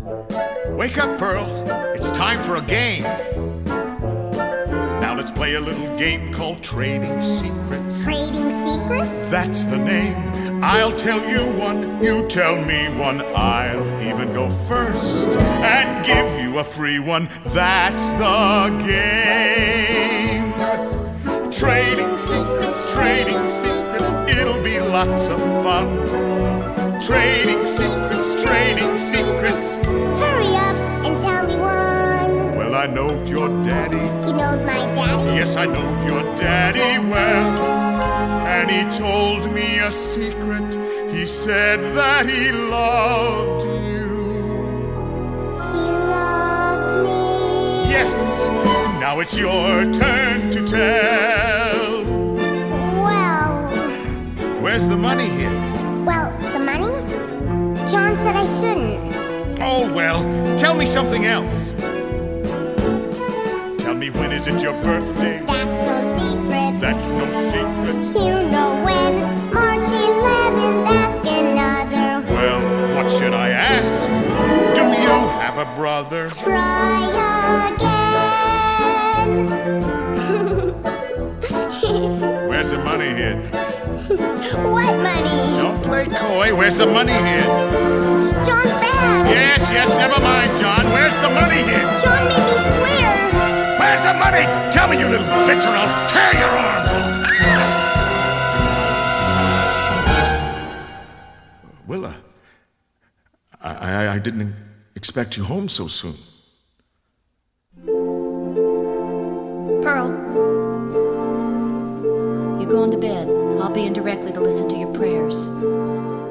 Wake up, Pearl. It's time for a game. Now let's play a little game called Trading Secrets. Trading secrets? That's the name. I'll tell you one, you tell me one. I'll even go first and give you a free one. That's the game. Trading secrets, trading secrets. It'll be lots of fun. Trading secrets, trading secrets. Hurry up and tell me one. Well, I know your daddy. You know my daddy? Yes, I know your daddy well. And he told me a secret. He said that he loved you. He loved me. Yes, now it's your turn to tell. Well, Where's the money here? well, the money? John said I shouldn't. Oh, well, tell me something else. Tell me, when is it your birthday? That's no secret. That's no secret. You know when. March 11th, ask another. Well, what should I ask? Do you have a brother? Try again. Where's the money hid? What money? Don't play coy. Where's the money hid? It's John's bag. Yes, never mind, John. Where's the money hid? John made me swear. Where's the money? Tell me, you little bitch, or I'll tear your arms off. Willa, I didn't expect you home so soon. Pearl, you're going to bed. I'll be in directly to listen to your prayers.